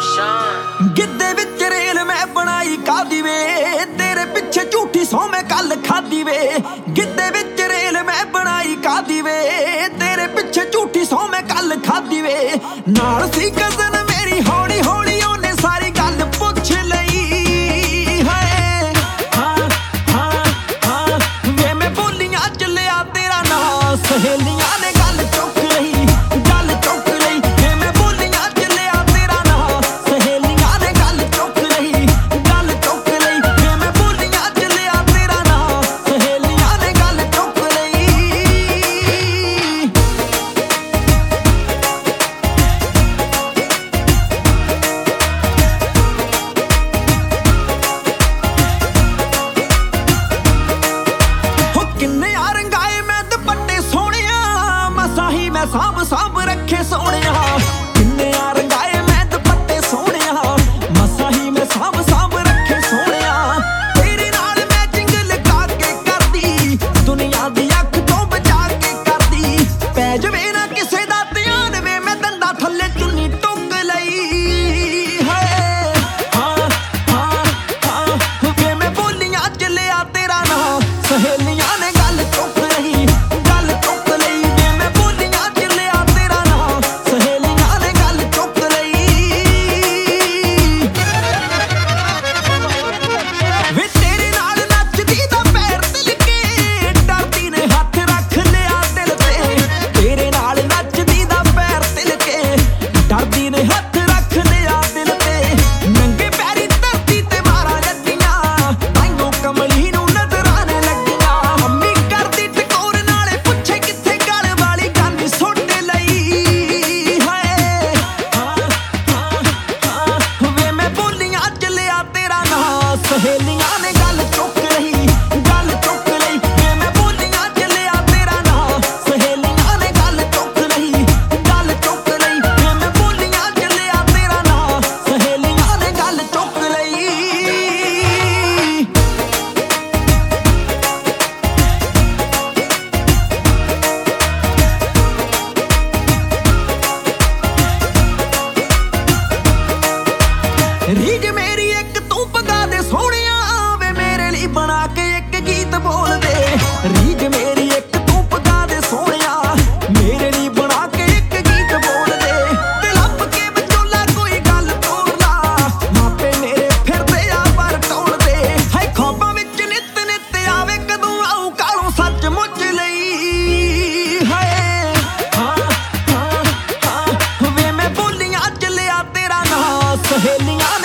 ਗਿੱਧੇ ਵਿੱਚ ਰੇਲ ਮੈਂ ਬਣਾਈ ਕਾਦੀ ਵੇ, ਤੇਰੇ ਪਿੱਛੇ ਝੂਠੀ ਸੌ ਮੈਂ ਕੱਲ ਖਾਦੀ ਵੇ। ਗਿੱਧੇ ਵਿੱਚ ਰੇਲ ਮੈਂ ਬਣਾਈ ਕਾਦੀ ਵੇ, ਤੇਰੇ ਪਿੱਛੇ ਝੂਠੀ ਸੌ ਮੈਂ ਕੱਲ ਖਾਦੀ ਵੇ। ਨਾਲ ਸੀ ਕਜ਼ਨ ਮੇਰੀ, ਹੌਲੀ ਹੌਲੀ ਉਹਨੇ ਸਾਰੀ ਗੱਲ ਪੁੱਛ ਲਈ। ਹਾਏ ਹਾਂ ਹਾਂ ਹਾਂ ਵੇ ਮੈਂ ਬੋਲੀਆਂ ਚੱਲਿਆ ਤੇਰਾ ਨਾਂ, ਸਹੇਲੀਆਂ ਨੇ ਗੱਲ ਚੁੱਕ ਲਈ, ਗੱਲ ਚੁੱਕ ਲਈ। ਵੇ ਮੈਂ ਬੋਲੀਆਂ ਚੱਲਿਆ ਤੇਰਾ ਨਾਂ, ਸਹੇਲੀਆਂ ਨੇ ਗੱਲ ਚੁੱਕ ਲਈ, ਗੱਲ ਚੁੱਕ ਲਈ। ਵੇ ਮੈਂ ਬੋਲੀਆਂ ਚੱਲਿਆ ਤੇਰਾ ਨਾਂ, ਸਹੇਲੀਆਂ ਨੇ ਗੱਲ ਚੁੱਕ ਲਈ। ਹੋ ਕਿੰਨੇ ਆ ਰੰਗਾਏ ਮੈਂ ਦੁਪੱਟੇ ਸੋਹਣਿਆ, ਮਸਾਂ ਹੀ ਮੈਂ ਸਾਂਭ ਸਾਂਭ ਰੱਖੇ ਸੋਹਣਿਆ। ਕਿੰਨੇ ਆ ਰੰਗਾਏ ਮੈਂ ਦੁਪੱਟੇ ਸੋਹਣਿਆ, ਮਸਾਂ ਹੀ ਮੈਂ ਸਾਂਭ ਸਾਂਭ ਰੱਖੇ ਸੋਹਣਿਆ। ਤੇਰੇ ਨਾਲ ਮੈਚਿੰਗ ਲਗਾ ਕੇ ਕਰਦੀ, ਦੁਨੀਆ ਦੀ ਅੱਖ ਤੋਂ ਬਚਾ ਕੇ ਕਰਦੀ। ਪੈ ਜਵੇ ਨਾ ਕਿਸੇ ਦਾ ਧਿਆਨ ਵੇ, ਮੈਂ ਦੰਦਾਂ ਥੱਲੇ ਚੁੰਨੀ ਟੁੱਕ ਲਈ। ਹਾਏ ਹਾਂ ਹਾਂ ਹਾਂ ਵੇ ਮੈਂ ਬੋਲੀਆਂ ਚੱਲਿਆ ਤੇਰਾ ਨਾਂ, ਸਹੇਲੀਆਂ ਨੇ ਗੱਲ ਚੁੱਕ ਲਈ, ਗੱਲ ਚੁੱਕ ਲਈ। ਵੇ ਮੈਂ ਬੋਲੀਆਂ ਚੱਲਿਆ ਤੇਰਾ ਨਾਂ, ਸਹੇਲੀਆਂ ਨੇ ਗੱਲ ਚੁੱਕ ਲਈ। ਵੇ ਤੇਰੇ ਨਾਲ ਨੱਚਦੀ ਦਾ ਪੈਰ ਤਿਲਕੇ, ਡਰਦੀ ਨੇ ਹੱਥ ਰੱਖ ਲਿਆ ਦਿਲ ਤੇ। ਤੇਰੇ ਨਾਲ ਨੱਚਦੀ ਦਾ ਪੈਰ ਤਿਲਕੇ, ਡਰਦੀ ਨੇ ਹੱਥ ਰੱਖ ਲਿਆ ਦਿਲ ਤੇ। ਨੰਗੇ ਪੈਰੀ ਧਰਤੀ ਤੇ ਮਾਰਾਂ ਜੱਟੀਆਂ, ਤਾਈਓ ਕਮਲੀ ਨੂੰ ਨਜ਼ਰਾਂ ਨੇ ਲੱਗੀਆਂ। ਮੰਮੀ ਕਰਦੀ ਟਕੋਰ ਨਾਲੇ ਪੁੱਛੇ ਕਿੱਥੇ ਗਲ ਵਾਲੀ ਗਾਨੀ ਸੁੱਟ ਲਈ। ਹਾਏ ਹਾਂ ਹਾਂ ਹਾਂ ਵੇ ਮੈਂ ਬੋਲੀਆਂ ਚੱਲਿਆ ਤੇਰਾ ਨਾਂ, ਸਹੇਲੀਆਂ ਨੇ ਗੱਲ ਚੁੱਕ ਲਈ, ਗੱਲ ਚੁੱਕ ਲਈ। ਵੇ ਮੈਂ ਬੋਲੀਆਂ ਚੱਲਿਆ ਤੇਰਾ ਨਾਂ, ਸਹੇਲੀਆਂ ਨੇ ਗੱਲ ਚੁੱਕ ਲਈ, ਗੱਲ ਚੁੱਕ ਲਈ। ਵੇ ਮੈਂ ਬੋਲੀਆਂ ਚੱਲਿਆ ਤੇਰਾ ਨਾਂ, ਸਹੇਲੀਆਂ ਨੇ ਗੱਲ ਚੁੱਕ ਲਈ। ਰੀਝ ਮੇਰੀ ਇੱਕ ਤੂੰ ਪਗਾ ਦੇ ਸੋਹਣਿਆ, ਵੇ ਮੇਰੇ ਲਈ ਬਣਾ ਕੇ ਇੱਕ ਗੀਤ ਬੋਲ ਦੇ। ਰੀਝ ਮੇਰੀ ਇੱਕ ਤੂੰ ਪਗਾ ਦੇ ਸੋਹਣਿਆ, ਮੇਰੇ ਲਈ ਬਣਾ ਕੇ ਇੱਕ ਗੀਤ ਬੋਲ ਦੇ। ਤੇ ਲੱਭ ਕੇ ਵਿਚੋਲਾ ਕੋਈ ਗੱਲ ਤੋਰ ਲਾ, ਮਾਪੇ ਮੇਰੇ ਫਿਰਦੇ ਆ ਪਰ ਟੋਲਦੇ। ਹਾਏ ਖੌਬਾਂ ਵਿੱਚ ਨਿੱਤ ਨਿੱਤ ਆਵੇ, ਕਦੋਂ ਆਊ ਕਾਲੋਂ ਸੱਚਮੁੱਚ ਲਈ। ਹਾਏ ਹਾਂ ਹਾਂ ਹਾਂ ਵੇ ਮੈਂ ਬੋਲੀਆਂ ਚੱਲਿਆ ਤੇਰਾ ਨਾਂ, ਸਹੇਲੀਆਂ